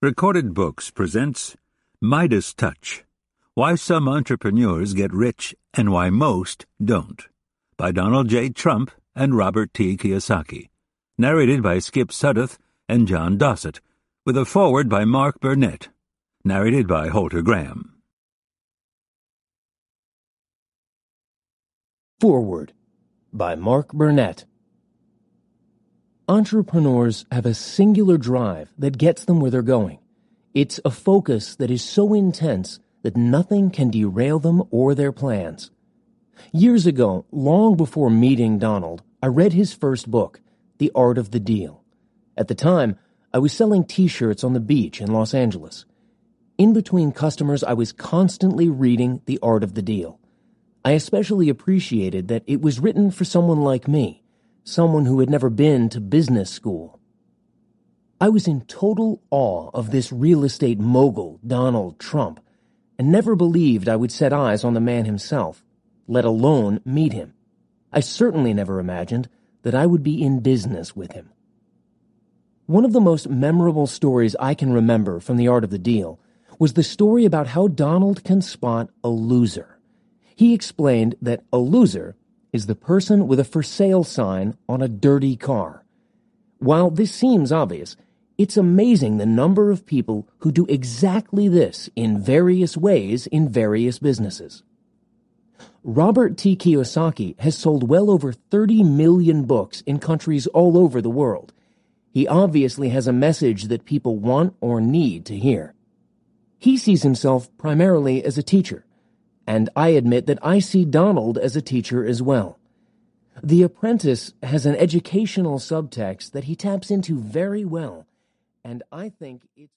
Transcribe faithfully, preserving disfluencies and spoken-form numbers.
Recorded Books presents Midas Touch, Why Some Entrepreneurs Get Rich and Why Most Don't, by Donald J. Trump and Robert T. Kiyosaki, narrated by Skip Sudduth and John Dossett, with a foreword by Mark Burnett, narrated by Holter Graham. Foreword by Mark Burnett. Entrepreneurs have a singular drive that gets them where they're going. It's a focus that is so intense that nothing can derail them or their plans. Years ago, long before meeting Donald, I read his first book, The Art of the Deal. At the time, I was selling T-shirts on the beach in Los Angeles. In between customers, I was constantly reading The Art of the Deal. I especially appreciated that it was written for someone like me, someone who had never been to business school. I was in total awe of this real estate mogul, Donald Trump, and never believed I would set eyes on the man himself, let alone meet him. I certainly never imagined that I would be in business with him. One of the most memorable stories I can remember from The Art of the Deal was the story about how Donald can spot a loser. He explained that a loser is the person with a for sale sign on a dirty car. While this seems obvious, it's amazing the number of people who do exactly this in various ways in various businesses. Robert T. Kiyosaki has sold well over thirty million books in countries all over the world. He obviously has a message that people want or need to hear. He sees himself primarily as a teacher, and I admit that I see Donald as a teacher as well. The Apprentice has an educational subtext that he taps into very well, and I think it's